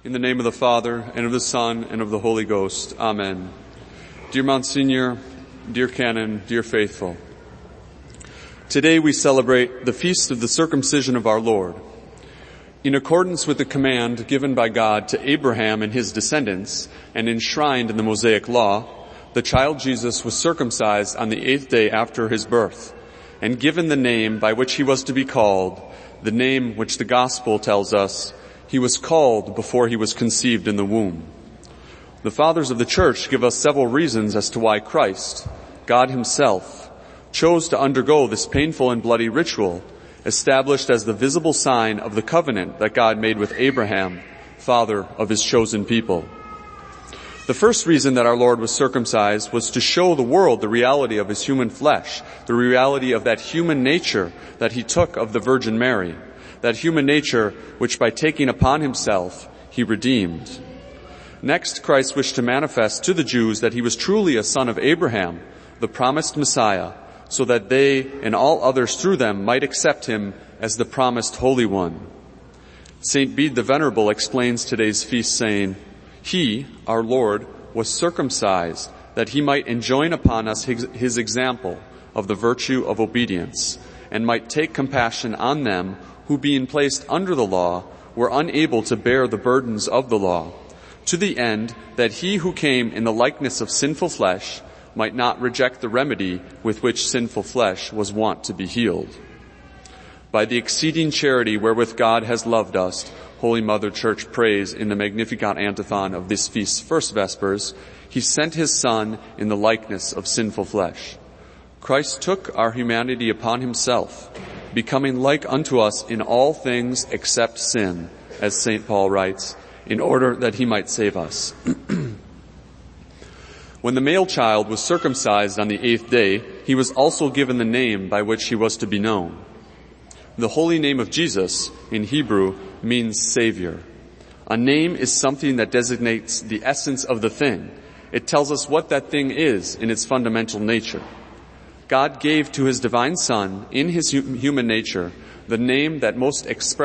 In the name of the Father, and of the Son, and of the Holy Ghost. Amen. Dear Monsignor, dear Canon, dear faithful, today we celebrate the feast of the circumcision of our Lord. In accordance with the command given by God to Abraham and his descendants, and enshrined in the Mosaic Law, the child Jesus was circumcised on the 8th day after his birth, and given the name by which he was to be called, the name which the Gospel tells us he was called before he was conceived in the womb. The fathers of the church give us several reasons as to why Christ, God himself, chose to undergo this painful and bloody ritual, established as the visible sign of the covenant that God made with Abraham, father of his chosen people. The first reason that our Lord was circumcised was to show the world the reality of his human flesh, the reality of that human nature that he took of the Virgin Mary, that human nature which by taking upon himself he redeemed. Next, Christ wished to manifest to the Jews that he was truly a son of Abraham, the promised Messiah, so that they and all others through them might accept him as the promised Holy One. St. Bede the Venerable explains today's feast saying, "He, our Lord, was circumcised that he might enjoin upon us his example of the virtue of obedience, and might take compassion on them who, being placed under the law, were unable to bear the burdens of the law, to the end that he who came in the likeness of sinful flesh might not reject the remedy with which sinful flesh was wont to be healed. By the exceeding charity wherewith God has loved us," Holy Mother Church prays in the Magnificat antiphon of this feast's first vespers, "he sent his Son in the likeness of sinful flesh." Christ took our humanity upon himself, becoming like unto us in all things except sin, as St. Paul writes, in order that he might save us. When the male child was circumcised on the 8th day, he was also given the name by which he was to be known. The holy name of Jesus, in Hebrew, means Savior. A name is something that designates the essence of the thing. It tells us what that thing is in its fundamental nature. God gave to his divine Son, in his human nature, the name that most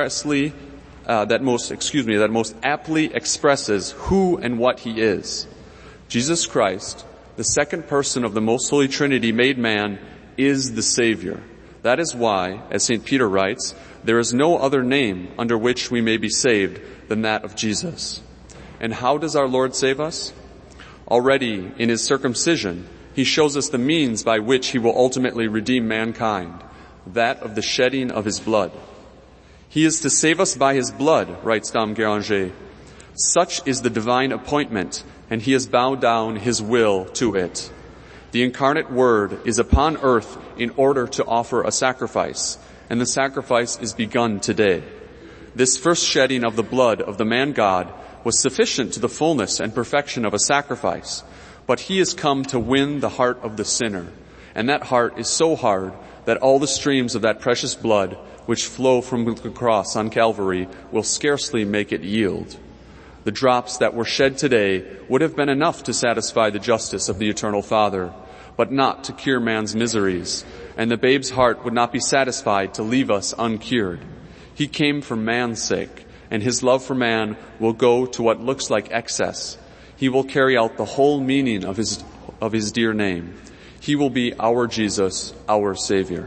aptly expresses who and what he is. Jesus Christ, the second person of the most holy Trinity made man, is the Savior. That is why, as St. Peter writes, there is no other name under which we may be saved than that of Jesus. And how does our Lord save us? Already in his circumcision, he shows us the means by which he will ultimately redeem mankind, that of the shedding of his blood. He is to save us by his blood, writes Dom Guéranger. Such is the divine appointment, and he has bowed down his will to it. The incarnate Word is upon earth in order to offer a sacrifice, and the sacrifice is begun today. This first shedding of the blood of the man-God was sufficient to the fullness and perfection of a sacrifice, but he has come to win the heart of the sinner, and that heart is so hard that all the streams of that precious blood which flow from the cross on Calvary will scarcely make it yield. The drops that were shed today would have been enough to satisfy the justice of the Eternal Father, but not to cure man's miseries, and the babe's heart would not be satisfied to leave us uncured. He came for man's sake, and his love for man will go to what looks like excess. He will carry out the whole meaning of his dear name. He will be our Jesus, our Savior.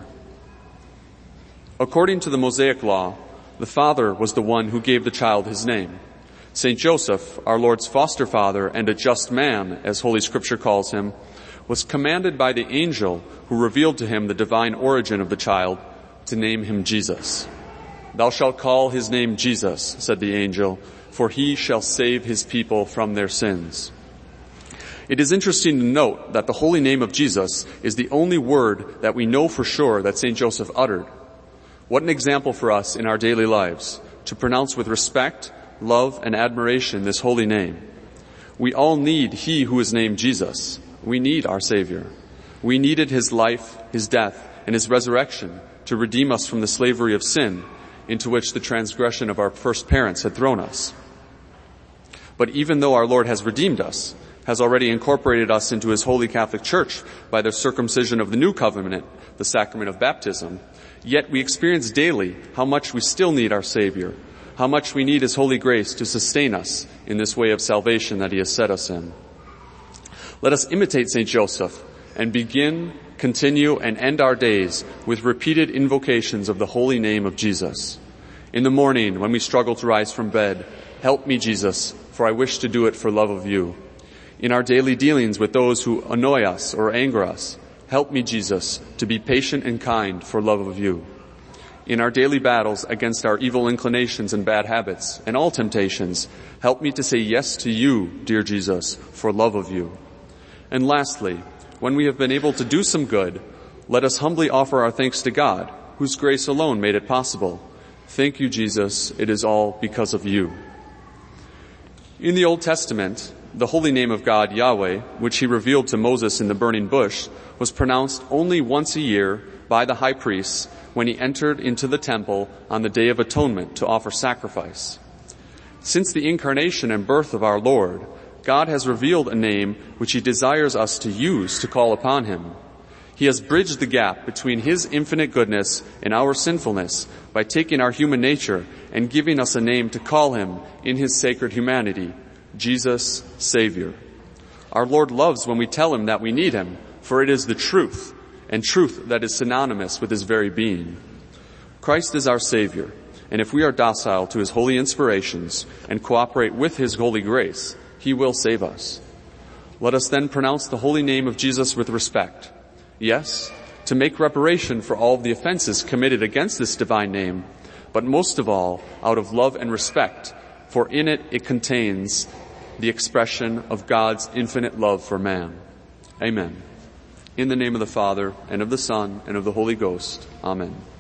According to the Mosaic Law, the father was the one who gave the child his name. St. Joseph, our Lord's foster father and a just man, as Holy Scripture calls him, was commanded by the angel who revealed to him the divine origin of the child to name him Jesus. "Thou shalt call his name Jesus," said the angel, "for he shall save his people from their sins." It is interesting to note that the holy name of Jesus is the only word that we know for sure that St. Joseph uttered. What an example for us in our daily lives, to pronounce with respect, love, and admiration this holy name. We all need he who is named Jesus. We need our Savior. We needed his life, his death, and his resurrection to redeem us from the slavery of sin into which the transgression of our first parents had thrown us. But even though our Lord has redeemed us, has already incorporated us into his holy Catholic Church by the circumcision of the new covenant, the sacrament of baptism, yet we experience daily how much we still need our Savior. how much we need his holy grace to sustain us in this way of salvation that he has set us in. Let us imitate St. Joseph and begin, continue, and end our days with repeated invocations of the holy name of Jesus. In the morning, when we struggle to rise from bed, help me, Jesus, for I wish to do it for love of you. In our daily dealings with those who annoy us or anger us, help me, Jesus, to be patient and kind for love of you. In our daily battles against our evil inclinations and bad habits and all temptations, help me to say yes to you, dear Jesus, for love of you. And lastly, when we have been able to do some good, let us humbly offer our thanks to God, whose grace alone made it possible. Thank you, Jesus. It is all because of you. In the Old Testament, the holy name of God, Yahweh, which he revealed to Moses in the burning bush, was pronounced only once a year by the high priest when he entered into the temple on the Day of Atonement to offer sacrifice. Since the incarnation and birth of our Lord, God has revealed a name which he desires us to use to call upon him. He has bridged the gap between his infinite goodness and our sinfulness by taking our human nature and giving us a name to call him in his sacred humanity, Jesus, Savior. Our Lord loves when we tell him that we need him, for it is the truth, and truth that is synonymous with his very being. Christ is our Savior, and if we are docile to his holy inspirations and cooperate with his holy grace, he will save us. Let us then pronounce the holy name of Jesus with respect. Yes, to make reparation for all of the offenses committed against this divine name, but most of all, out of love and respect, for in it contains the expression of God's infinite love for man. Amen. In the name of the Father, and of the Son, and of the Holy Ghost. Amen.